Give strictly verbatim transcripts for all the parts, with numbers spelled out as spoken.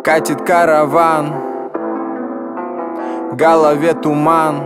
Катит караван, в голове туман.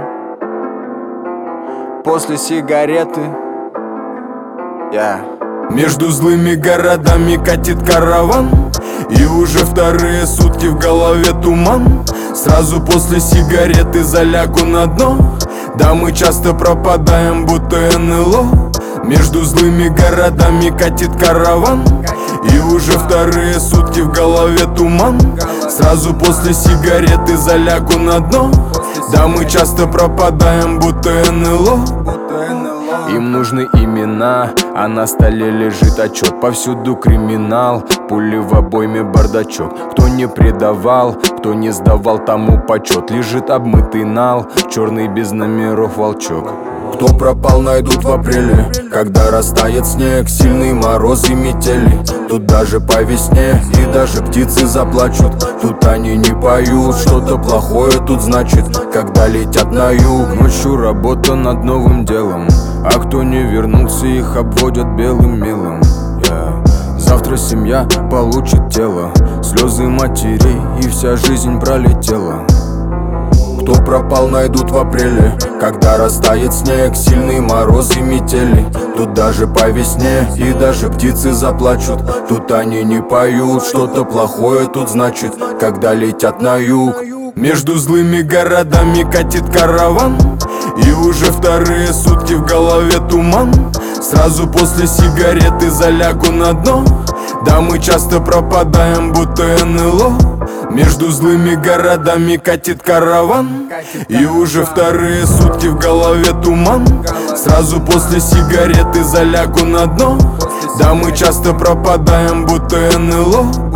После сигареты yeah. Между злыми городами катит караван, и уже вторые сутки в голове туман. Сразу после сигареты залягу на дно. Да, мы часто пропадаем, будто эн эл о. Между злыми городами катит караван, и уже вторые сутки в голове туман. Сразу после сигареты залягу на дно. Да, мы часто пропадаем, будто эн эл о. Им нужны имена, а на столе лежит отчет. Повсюду криминал, пули в обойме, бардачок. Кто не предавал, кто не сдавал, тому почет. Лежит обмытый нал, черный без номеров волчок. Кто пропал, найдут в апреле, когда растает снег, сильный мороз и метели. Тут даже по весне и даже птицы заплачут. Тут они не поют, что-то плохое тут значит, когда летят на юг. Ночью работа над новым делом, а кто не вернулся, их обводят белым мелом. yeah. Завтра семья получит тело, слезы матерей, и вся жизнь пролетела. Кто пропал, найдут в апреле, когда растает снег, сильный мороз и метели. Тут даже по весне и даже птицы заплачут. Тут они не поют, что-то плохое тут значит, когда летят на юг. Между злыми городами катит караван, и уже вторые сутки в голове туман. Сразу после сигареты залягу на дно. Да, мы часто пропадаем, будто эн эл о. Между злыми городами катит караван, и уже вторые сутки в голове туман. Сразу после сигареты залягу на дно. Да, мы часто пропадаем, будто эн эл о.